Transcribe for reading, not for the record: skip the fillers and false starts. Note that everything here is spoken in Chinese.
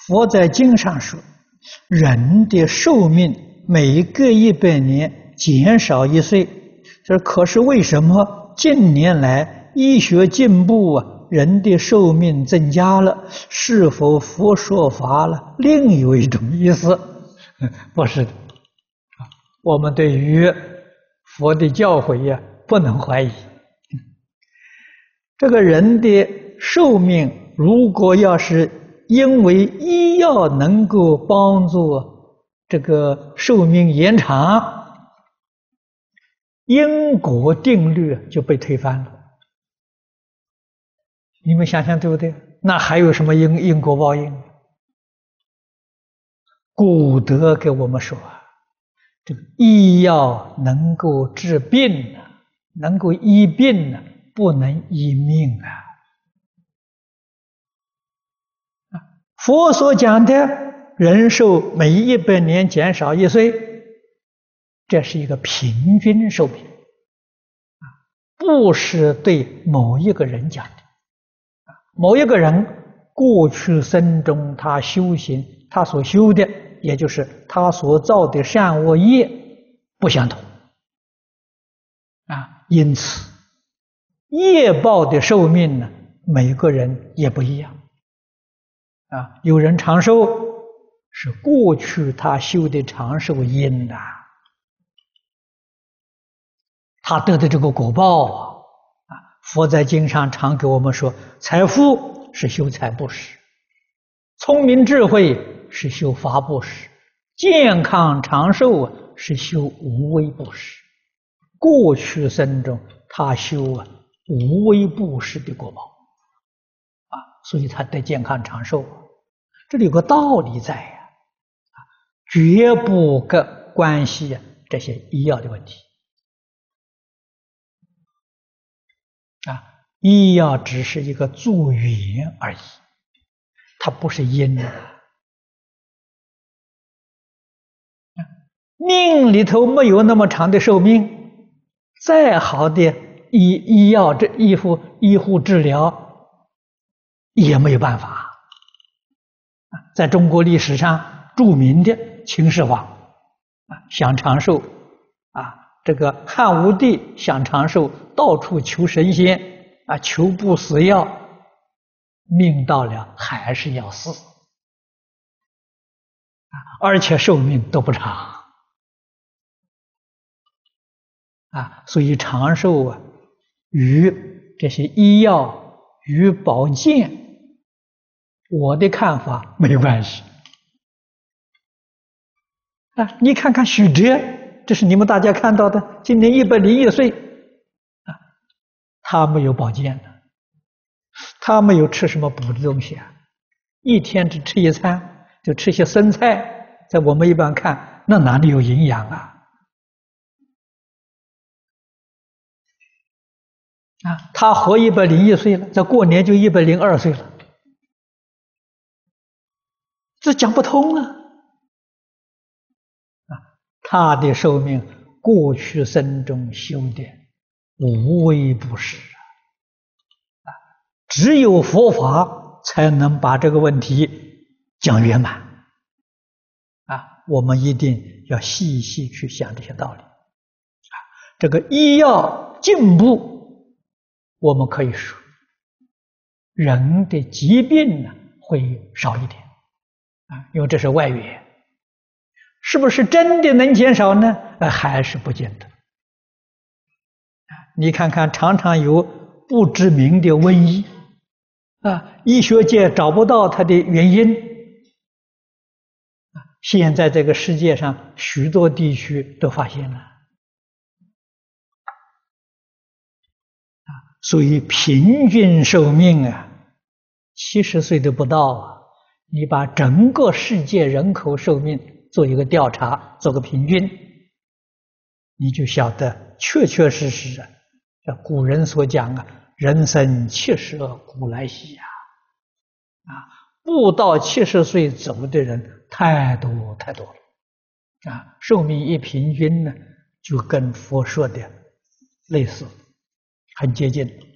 佛在经上说，人的寿命每隔100年减少1岁。这可是为什么近年来医学进步啊，人的寿命增加了？是否佛说法了？另有一种意思？不是的。我们对于佛的教诲呀，不能怀疑。这个人的寿命，如果要是因为医药能够帮助这个寿命延长，因果定律就被推翻了。你们想想对不对？那还有什么因果报应？古德给我们说啊，这个医药能够治病啊，能够医病啊，不能医命啊。佛所讲的人寿每100年减少1岁，这是一个平均寿命，不是对某一个人讲的。某一个人过去生中他修行，他所修的，也就是他所造的善恶业不相同因此业报的寿命呢，每个人也不一样有人长寿是过去他修的长寿因他得的这个果报佛在经上常给我们说，财富是修财布施，聪明智慧是修法布施，健康长寿是修无为布施。过去生中他修无为布施的果报所以他得健康长寿这里有个道理在绝不关系这些医药的问题医药只是一个助缘而已，它不是因命里头没有那么长的寿命，再好的医药这医护治疗也没有办法在中国历史上著名的秦始皇想长寿这个汉武帝想长寿，到处求神仙求不死药，命到了还是要死而且寿命都不长所以长寿与这些医药与保健，我的看法没关系你看看许哲，这是你们大家看到的，今年101岁他没有保健的，他没有吃什么补的东西一天只吃一餐，就吃些生菜，在我们一般看那哪里有营养他活101岁了，在过年就102岁了，这讲不通他的寿命过去生中修的无为布施只有佛法才能把这个问题讲圆满我们一定要细细去想这些道理这个医药进步，我们可以说人的疾病呢会少一点因为这是外缘，是不是真的能减少呢？还是不见得你看看常常有不知名的瘟疫医学界找不到它的原因现在这个世界上许多地区都发现了所以平均寿命70岁都不到你把整个世界人口寿命做一个调查，做个平均，你就晓得确确实实古人所讲人生70古来稀不到70岁走的人太多太多了寿命一平均呢，就跟佛说的类似，很接近